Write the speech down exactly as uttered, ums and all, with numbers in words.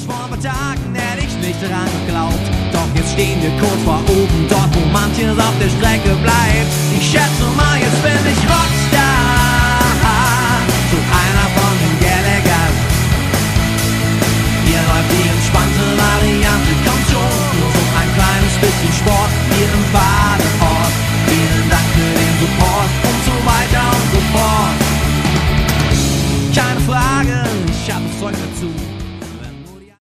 Vor ein paar Tagen hätte ich nicht dran geglaubt. Doch jetzt stehen wir kurz vor oben, dort wo manches auf der Strecke